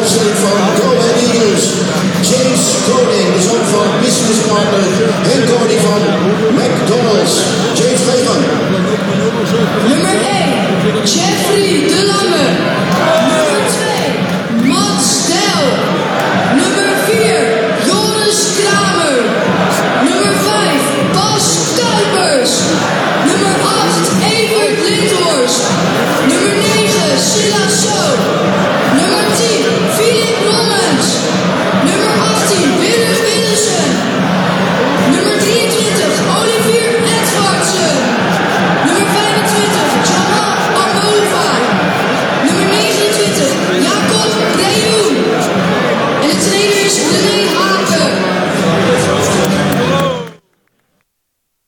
opstelling van Go Ahead Eagles. James Koning, de zoon van businesspartner Henk